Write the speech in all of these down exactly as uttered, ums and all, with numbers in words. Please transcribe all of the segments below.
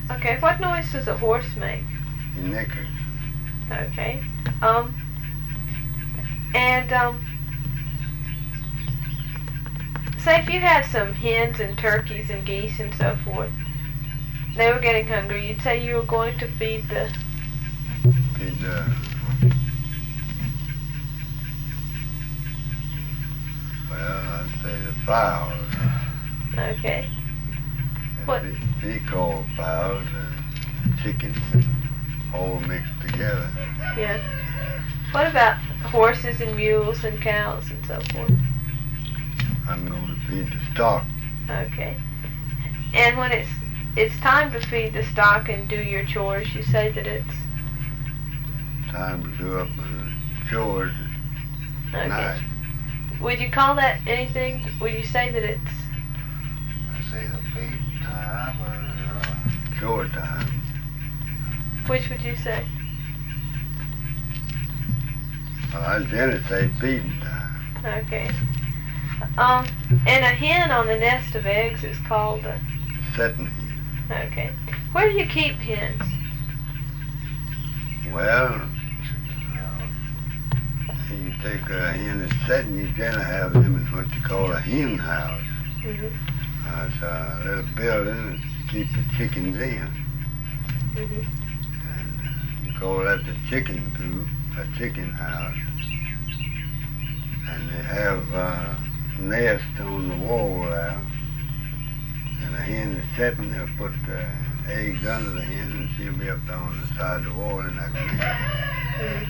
Okay, what noise does a horse make? He nickers. Okay. Um, and, um, say if you had some hens and turkeys and geese and so forth, they were getting hungry, you'd say you were going to feed the... Feed the... Well, I'd say the fowls. Okay. And What? Be, be called fowls and chickens, all mixed together. Yeah. What about horses and mules and cows and so forth? I'm going to feed the stock. Okay. And when it's it's time to feed the stock and do your chores, you say that it's... Time to do up my chores at Okay. night. Would you call that anything? Would you say that it's... I say the feed time or uh, Chore time. Which would you say? Well, I generally say feeding time. Okay. Um, and a hen on the nest of eggs is called a... Setting hen. Okay. Where do you keep hens? Well, you take a hen that's setting, you generally have them in what you call a hen house. Mhm. Uh, it's a little building to keep the chickens in. Mhm. And uh, you call that the chicken coop, a chicken house. And they have uh, nest on the wall there. And the hen is setting, they'll put the eggs under the hen and she'll be up there on the side of the wall in that nest. Mhm.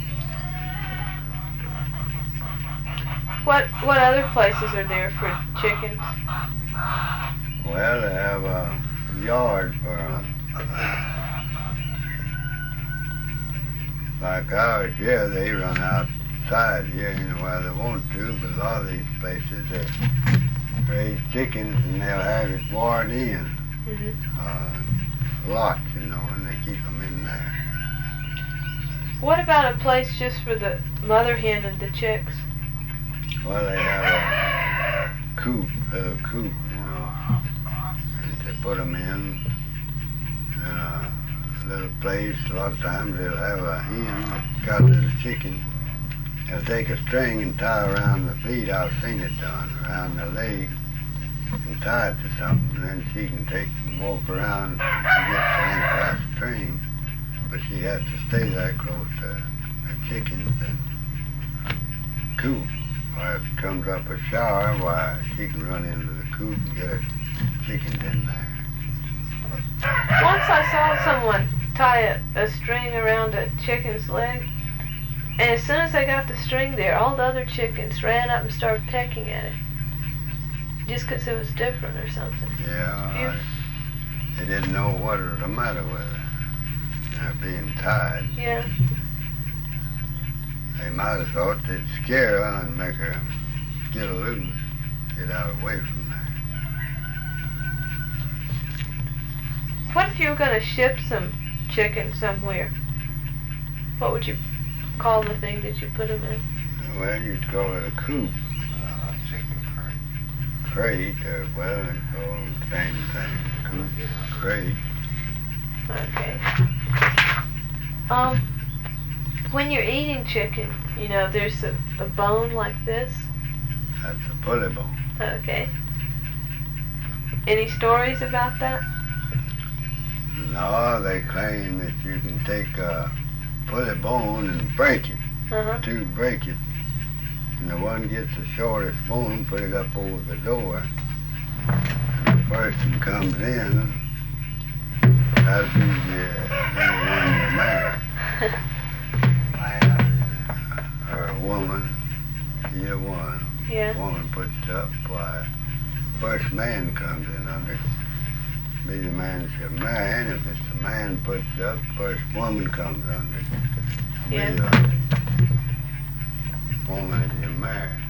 What what other places are there for chickens? Well, they have a yard for them. Like ours here, they run outside here anywhere they want to, but a lot of these places they raise chickens and they'll have it wired in, Mhm. uh, locked, you know, and they keep them in there. What about a place just for the mother hen and the chicks? Well, they have a coop, a coop, you know, and they put them in, in a little place. A lot of times they'll have a hen that's got a little chicken. They'll take a string and tie around the feet. I've seen it done, around the leg, and tie it to something, and then she can take and walk around and get the length of that string. But she has to stay that close to the chickens and coop. Or if it comes up a shower, why, she can run into the coop and get her chickens in there. Once I saw someone tie a, a string around a chicken's leg, and as soon as they got the string there, all the other chickens ran up and started pecking at it. Just 'cause it was different or something. Yeah, I, they didn't know what was the matter with her. Her being tied. Yeah. They might have thought they'd scare her and make her get loose, get out away from there. What if you were going to ship some chicken somewhere? What would you call the thing that you put them in? Well, you'd call it a coop. uh, chicken crate. Crate, or well, it's all the same thing. Coop, crate. Okay. Um, when you're eating chicken, you know, there's a, a bone like this. That's a pulley bone. Okay. Any stories about that? No, they claim that you can take a pulley bone and break it. Uh-huh. Two break it. And the one gets the shortest bone, put it up over the door. And the person comes in, that'll be the, the one you're married. Or a woman, either one. Yeah. Woman puts it up, why, first man comes in under it. Be the man that you're marrying. If it's the man puts it up, first woman comes under it. Be Yeah. the woman that you're marrying.